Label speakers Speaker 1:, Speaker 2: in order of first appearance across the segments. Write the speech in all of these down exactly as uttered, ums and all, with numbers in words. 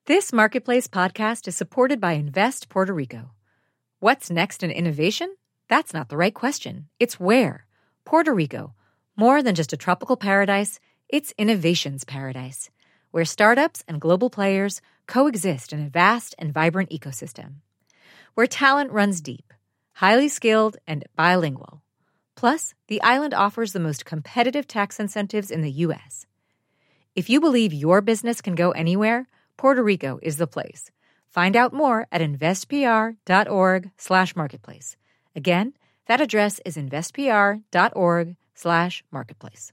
Speaker 1: This Marketplace podcast is supported by Invest Puerto Rico. What's next in innovation? That's not the right question. It's where. Puerto Rico. More than just a tropical paradise, it's innovation's paradise, where startups and global players coexist in a vast and vibrant ecosystem. Where talent runs deep, highly skilled, and bilingual. Plus, the island offers the most competitive tax incentives in the U S. If you believe your business can go anywhere, Puerto Rico is the place. Find out more at investpr.org slash marketplace. Again, that address is investpr.org slash marketplace.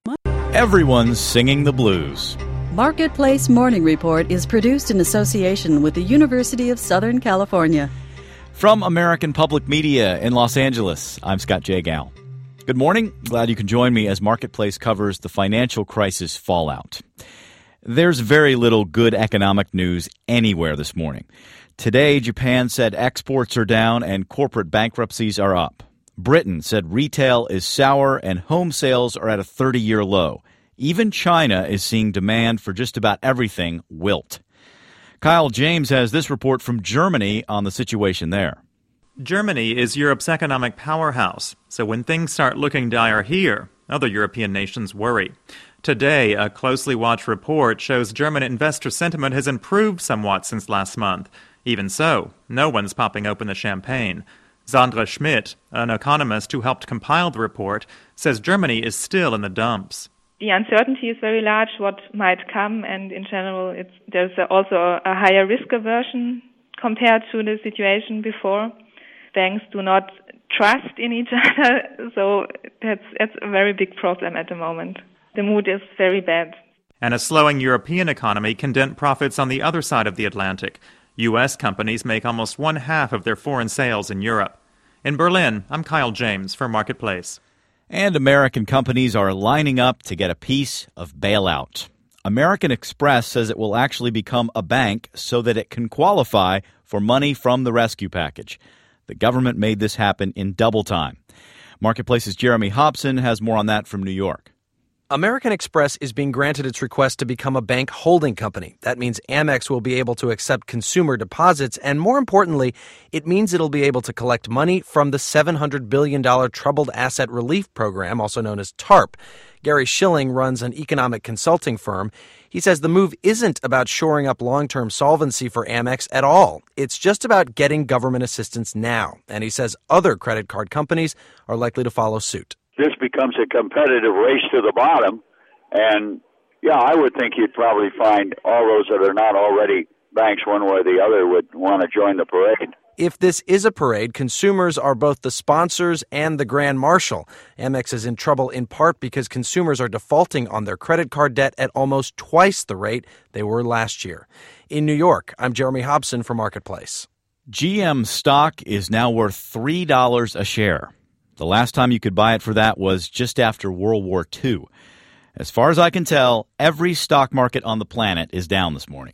Speaker 2: Everyone's singing the blues.
Speaker 3: Marketplace Morning Report is produced in association with the University of Southern California.
Speaker 2: From American Public Media in Los Angeles, I'm Scott J. Gall. Good morning. Glad you can join me as Marketplace covers the financial crisis fallout. There's very little good economic news anywhere this morning. Today, Japan said exports are down and corporate bankruptcies are up. Britain said retail is sour and home sales are at a thirty-year low. Even China is seeing demand for just about everything wilt. Kyle James has this report from Germany on the situation there.
Speaker 4: Germany is Europe's economic powerhouse, so when things start looking dire here, other European nations worry. Today, a closely watched report shows German investor sentiment has improved somewhat since last month. Even so, no one's popping open the champagne. Sandra Schmidt, an economist who helped compile the report, says Germany is still in the dumps.
Speaker 5: The uncertainty is very large, what might come, and in general, it's, there's also a higher risk aversion compared to the situation before. Banks do not trust in each other, so that's, that's a very big problem at the moment. The mood is very bad.
Speaker 4: And a slowing European economy can dent profits on the other side of the Atlantic. U S companies make almost one half of their foreign sales in Europe. In Berlin, I'm Kyle James for Marketplace.
Speaker 2: And American companies are lining up to get a piece of bailout. American Express says it will actually become a bank so that it can qualify for money from the rescue package. The government made this happen in double time. Marketplace's Jeremy Hobson has more on that from New York.
Speaker 6: American Express is being granted its request to become a bank holding company. That means Amex will be able to accept consumer deposits, and more importantly, it means it'll be able to collect money from the seven hundred billion dollars Troubled Asset Relief Program, also known as TARP. Gary Schilling runs an economic consulting firm. He says the move isn't about shoring up long-term solvency for Amex at all. It's just about getting government assistance now. And he says other credit card companies are likely to follow suit.
Speaker 7: This becomes a competitive race to the bottom. And, yeah, I would think you'd probably find all those that are not already banks one way or the other would want to join the parade.
Speaker 6: If this is a parade, consumers are both the sponsors and the grand marshal. Amex is in trouble in part because consumers are defaulting on their credit card debt at almost twice the rate they were last year. In New York, I'm Jeremy Hobson for Marketplace.
Speaker 2: G M stock is now worth three dollars a share. The last time you could buy it for that was just after World War Two. As far as I can tell, every stock market on the planet is down this morning.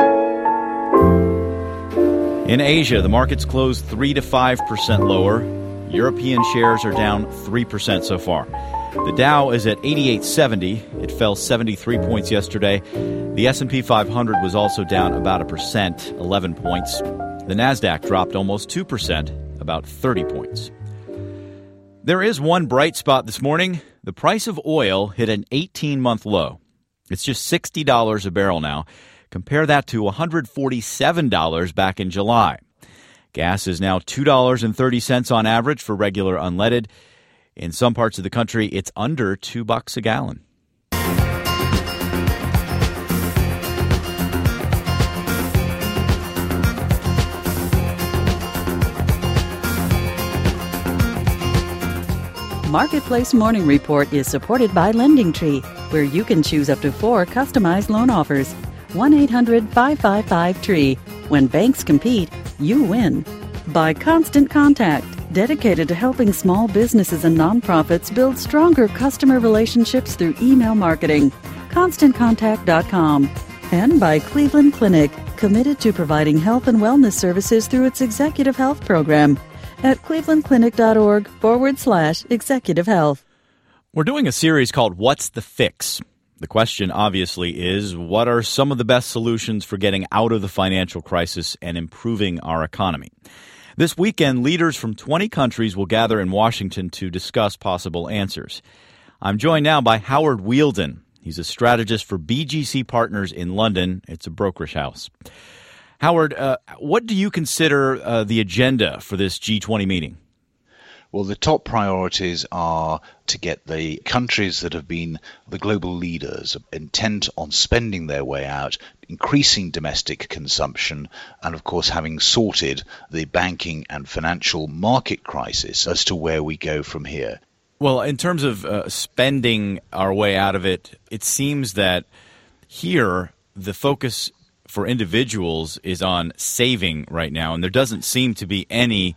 Speaker 2: In Asia, the markets closed three to five percent lower. European shares are down three percent so far. The Dow is at eighty-eight seventy. It fell seventy-three points yesterday. The S and P five hundred was also down about a percent, eleven points. The Nasdaq dropped almost two percent, about thirty points. There is one bright spot this morning. The price of oil hit an eighteen-month low. It's just sixty dollars a barrel now. Compare that to one hundred forty-seven dollars back in July. Gas is now two dollars and thirty cents on average for regular unleaded. In some parts of the country, it's under two bucks a gallon.
Speaker 3: Marketplace Morning Report is supported by LendingTree, where you can choose up to four customized loan offers. one eight hundred five five five T R E E. When banks compete, you win. By Constant Contact, dedicated to helping small businesses and nonprofits build stronger customer relationships through email marketing. constant contact dot com. And by Cleveland Clinic, committed to providing health and wellness services through its executive health program at clevelandclinic.org forward slash executive health.
Speaker 2: We're doing a series called What's the Fix? The question, obviously, is what are some of the best solutions for getting out of the financial crisis and improving our economy? This weekend, leaders from twenty countries will gather in Washington to discuss possible answers. I'm joined now by Howard Wheeldon. He's a strategist for B G C Partners in London. It's a brokerage house. Howard, uh, what do you consider uh, the agenda for this G twenty meeting?
Speaker 8: Well, the top priorities are to get the countries that have been the global leaders intent on spending their way out, increasing domestic consumption, and of course having sorted the banking and financial market crisis as to where we go from here.
Speaker 2: Well, in terms of uh, spending our way out of it, it seems that here the focus for individuals is on saving right now, and there doesn't seem to be any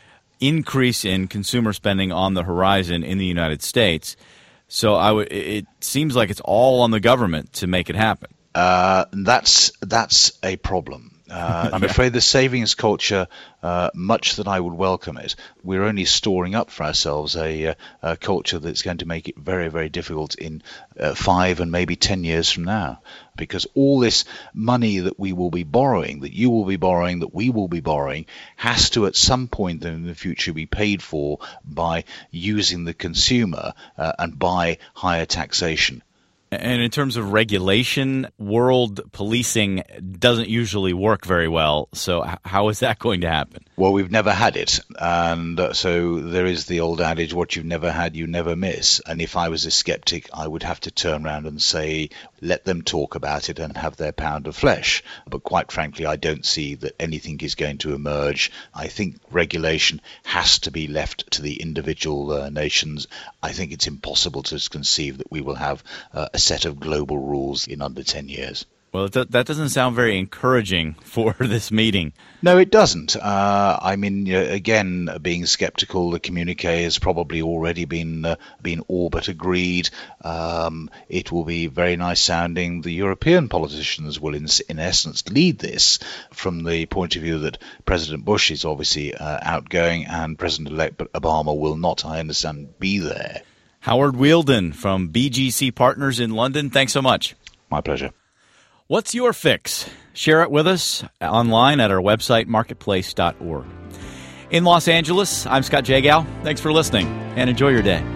Speaker 2: increase in consumer spending on the horizon in the United States. So I w- it seems like it's all on the government to make it happen.
Speaker 8: Uh, that's that's a problem. Uh, I'm afraid the savings culture, uh, much that I would welcome it, we're only storing up for ourselves a, a culture that's going to make it very, very difficult in uh, five and maybe ten years from now. Because all this money that we will be borrowing, that you will be borrowing, that we will be borrowing, has to at some point in the future be paid for by using the consumer uh, and by higher taxation.
Speaker 2: And in terms of regulation, world policing doesn't usually work very well. So how is that going to happen?
Speaker 8: Well, we've never had it. And uh, so there is the old adage, what you've never had, you never miss. And if I was a skeptic, I would have to turn around and say, let them talk about it and have their pound of flesh. But quite frankly, I don't see that anything is going to emerge. I think regulation has to be left to the individual uh, nations. I think it's impossible to conceive that we will have uh, a set of global rules in under ten years.
Speaker 2: Well, that doesn't sound very encouraging for this meeting.
Speaker 8: No, it doesn't. Uh, I mean, you know, again, being skeptical, the communique has probably already been uh, been all but agreed. Um, it will be very nice sounding. The European politicians will, in, in essence, lead this from the point of view that President Bush is obviously uh, outgoing and President-elect Obama will not, I understand, be there.
Speaker 2: Howard Wheeldon from B G C Partners in London, thanks so much.
Speaker 8: My pleasure.
Speaker 2: What's your fix? Share it with us online at our website, marketplace dot org. In Los Angeles, I'm Scott Jagow. Thanks for listening, and enjoy your day.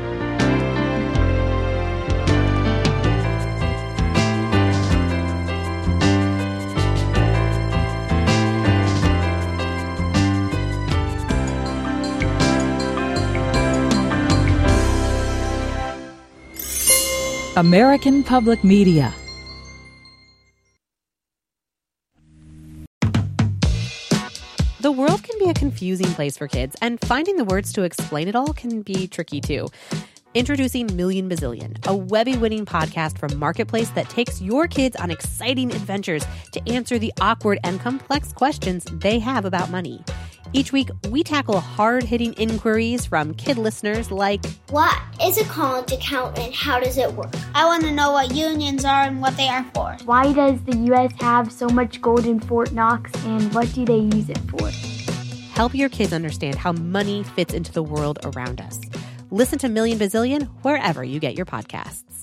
Speaker 3: American Public Media.
Speaker 9: The world can be a confusing place for kids, and finding the words to explain it all can be tricky too. Introducing Million Bazillion, a Webby-winning podcast from Marketplace that takes your kids on exciting adventures to answer the awkward and complex questions they have about money. Each week, we tackle hard-hitting inquiries from kid listeners like,
Speaker 10: what is a college account and how does it work? I want to know what unions are and what they are for.
Speaker 11: Why does the U S have so much gold in Fort Knox and what do they use it for?
Speaker 9: Help your kids understand how money fits into the world around us. Listen to Million Bazillion wherever you get your podcasts.